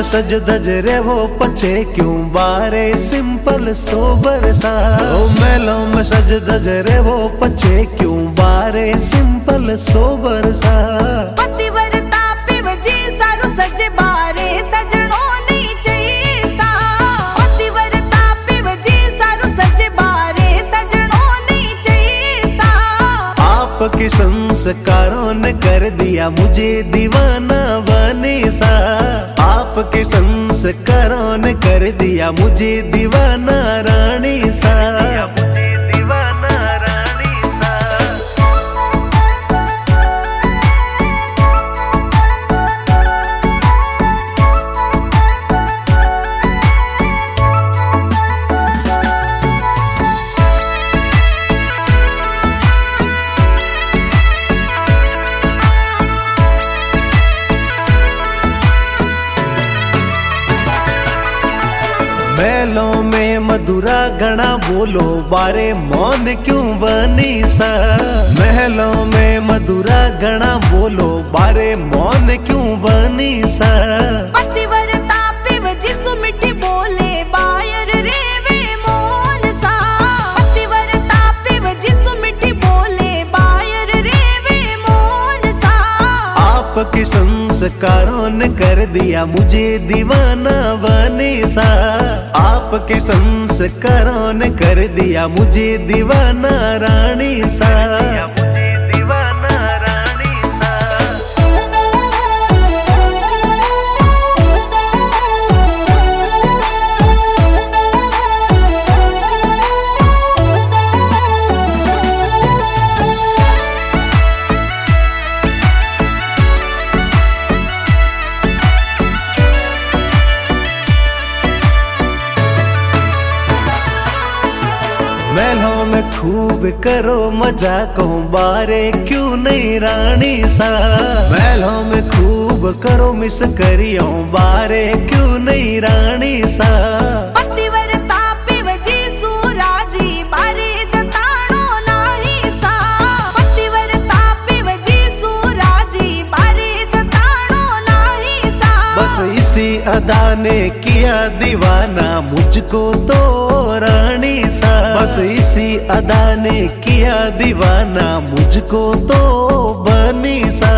सज धज रे वो पछे क्यों बारे सिंपल सोबर सा। ओ महलों में सज धज रे वो पछे क्यों बारे सिंपल सोबर सा। पतिव्रता पिव जी सारू सज बारे सजणो नी चाहिए सा। पतिव्रता पिव जी सारू सज बारे सजणो नी चाहिए सा। आपके संस्कारों ने कर दिया मुझे दीवाना बने सा। आपके संस्कारों ने कर दिया मुझे दीवाना रानी सा। महलों में मधुरा गणा बोलो बारे मौन क्यों बनी सा। महलों में मधुरा गणा बोलो बारे मौन क्यों बनी सा। पतिव्रता पिव जिसु मिठी बोले बायर रे वे मोन सा। पतिव्रता पिव जिसु मिठी बोले बायर रे वे मोन सा। आपके संस्कारों ने कर दिया मुझे दीवाना बने सा। आपके संस्कारों ने कर दिया मुझे दीवाना रानी सा। महलों में खूब करो मजाक बारे क्यों नहीं रानी सा। महलों में खूब करो मिस करियो बारे क्यों नहीं रानी सा। पतिव्रता पिव जी सूराजी बारे जताणो नाही सा। पतिव्रता पिव जी सूराजी बारे जताणो नाही सा। बस इसी अदा ने किया दीवाना मुझको तो रानी सा। बस इसी अदा ने किया दीवाना मुझको तो बनी सा।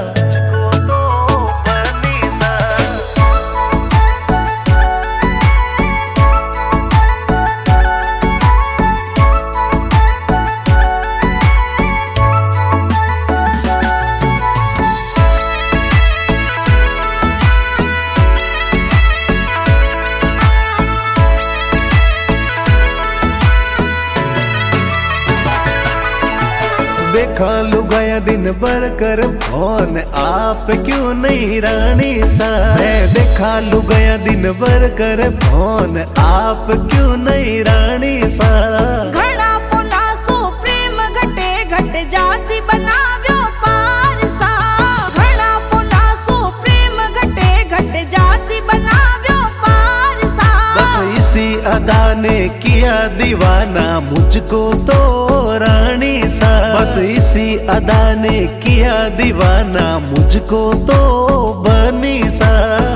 देखा लुगाया दिन भर कर फोन आप क्यों नहीं रानी सा। मैं देखा लुगाया दिन भर कर फोन आप क्यों नहीं रानी सा। घड़ा पोला सो प्रेम घटे घट जासी बनाव्यो पार सा। घड़ा पोला सो प्रेम घटे घट जासी बनाव्यो पार सा। बस इसी अदा ने किया दीवाना मुझको तो रानी सा। बस इसी अदा ने किया दीवाना मुझको तो बनी सा।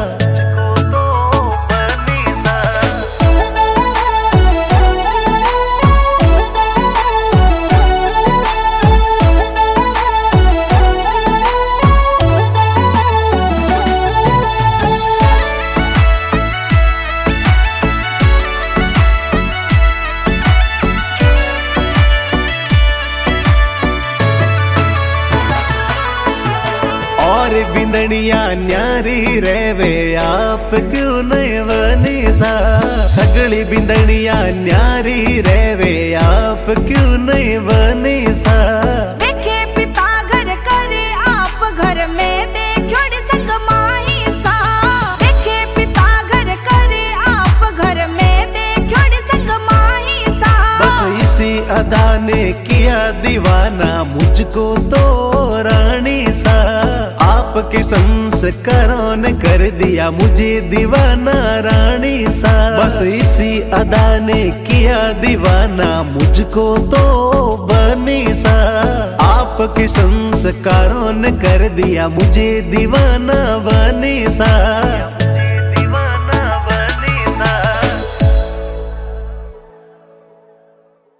और बिंदनिया न्यारी रेवे आप क्यों नहीं बनी सा। सगली बिंदनिया न्यारी रेवे आप क्यों नहीं बनी सा। देखे पिता घर करे आप घर में देखो संग माही सा। देखे पिता घर करे आप घर में देखो संग माही सा। बस इसी अदा ने किया दीवाना मुझको तो रानी सा। आपके संस्कारों ने कर दिया मुझे दीवाना रानी सा। बस इसी अदा ने किया दीवाना मुझको तो बनी सा। आपके संस्कारों ने कर दिया मुझे दीवाना बनी सा।